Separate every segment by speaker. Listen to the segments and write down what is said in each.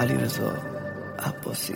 Speaker 1: علیرضا عباسی.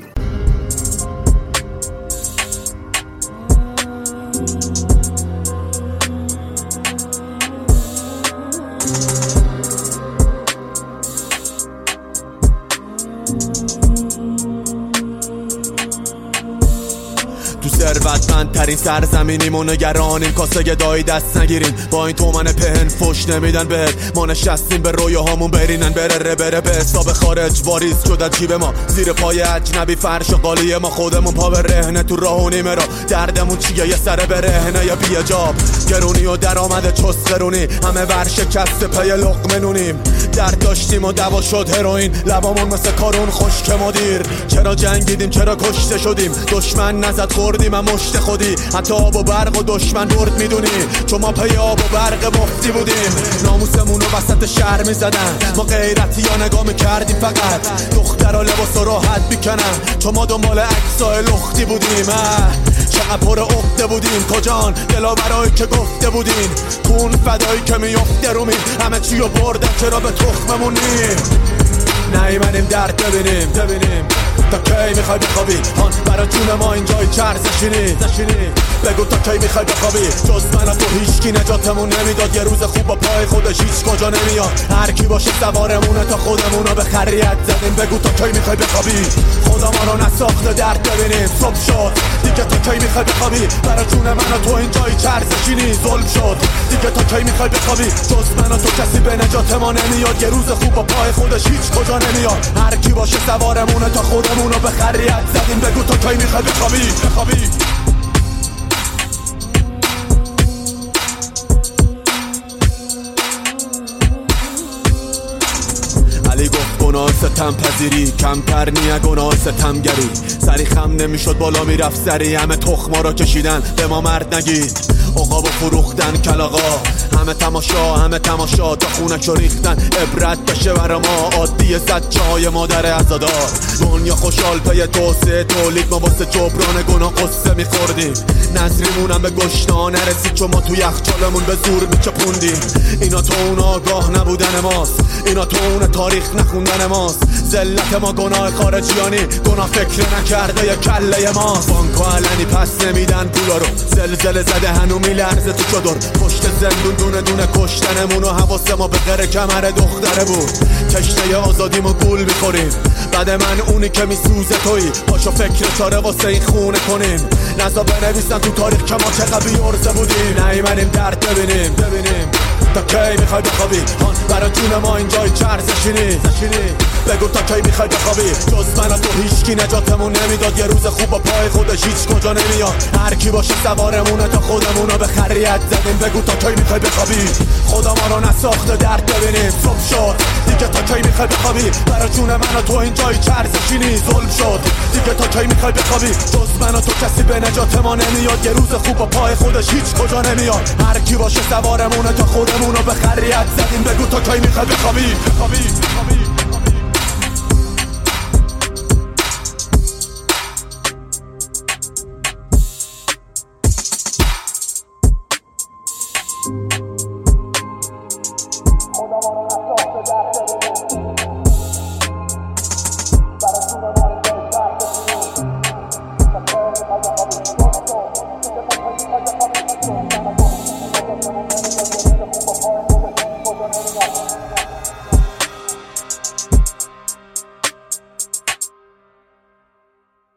Speaker 2: تو ثروتمندترین سرزمینیم و نگرانیم کاسه گدایی دست نگیریم، با این تومن پهن فش نمیدن بهت، ما نشستیم به رویاهامون برینن بره به حساب خارج واریز شده جیب ما، زیر پای اجنبی فرش و قالی ما، خودمون پا به رهنه تو راه و نیمه را، دردمون چیه یه سر برهنه یا بیجاب، گرونی و درآمد چسخرونی، همه ورشکست پی لقمه نونیم، درد داشتیم و دوا شد هروئین، لبامون مثل کارون خشک مدیر، چرا جنگیدیم چرا کشته شدیم، دشمن نزد خوردیم هم مشت خودی، حتی آب و برق و دشمن برد میدونی، چون ما پی آب و برق مفتی بودیم، ناموسمون رو وسط شهر میزدن، ما غیرتی یا نگاه میکردیم فقط، دخترها لباس راحت بیکنن، چون ما دنبال عکسای لختی بودیم، چقدر پر عقده بودیم کجان دلاورایی که گفته بودین، کون فدایی که میفته رومین، همه چی رو بردن چرا به تخممون نیم، نیومدیم درد ببینیم تا کی میخوای بخوابی، هان برا جون ما اینجای چرز نشینی، بگو تا کی میخوای بخوابی، جز من و تو هیچکی نجاتمون نمیداد، یه روز خوب با پای خودش هیچ کجا نمیاد، هر کی باشه سوارمونه تا خودمونو به خریت زدیم، بگو تا کی میخوای بخوابی، خدا ما رو نساخته درد ببینیم، صبح شد دیگه تا کی میخوای بخوابی، برا جون من و تو اینجای چرز نشینی، ظلم شد دیگه تا کی میخوای بخوابی، جز من و تو کسی به نجات ما نمیاد، یه روز خوب با پای خودش هیچ کجا نمیاد، هر کی باشه سوارمونه تا خودمونو به خریت زدیم، بگو تا کی میخوای بخوابی. علی گفت گناه ستم پذیری کمتر نیه گناه ستمگری، سری خم نمیشد بالا میرفت سری، همه تخما را کشیدن به ما مرد نگید، عقابو فروختن کلاغا، همه تماشا تا خونش رو ریختن، عبرت بشه برا ما عادی زجای مادر عزادار، دنیا خوشحال پی توسعه تولید، ما واسه جبران گناه قصه میخوردیم، نظریمونم به گشنا نرسید چون ما تو یخچالمون به زور میچپوندیم، اینا تو اون آگاه نبودن ماست، اینا تو اون تاریخ نخوندن ماست، ذلت ما گناه خارجیانی، گناه فکر نکرده یه کله ماست، بانکو علنی پس نمیدن پولا رو، زلزله زده هنو میلرزه تو چادر، پشت زندون دونه کشتنمون و حواس ما به غیر کمر دختره بود، تشنه آزادیمو گول میخوریم، بعد من اونی که میسوزه تویی، پاشو فکر چاره واسه این خونه کنیم، نزا بنویسن تو تاریخ که ما چقدر بیارزه بودیم، نیومدیم درد ببینیم تا کی میخوای بخوابی، هان برا جون ما اینجای چرز نشینی، بگو تا کی میخوای بخوابی، جز من و تو هیچکی نجاتمون نمیداد، یه روز خوب با پای خودش هیچ کجا نمیاد، هر کی باشه سوارمونه تا خودمونو به خریت زدیم، بگو تا کی میخوای بخوابی، خدا ما رو نساخته درد ببینیم، صبح شد دیگه تا کی میخوای بخوابی، برا جون من و تو اینجای چرز نشینی، ظلم شد دیگه تا کی میخوای بخوابی، جز من و تو کسی به نجات ما نمیاد، یه روز خوب با پای خودش هیچ کجا نمیاد، هر کی باشه سوارمونه تا خودمونو به خریت زدیم، بگو تا کی میخوای بخوابی.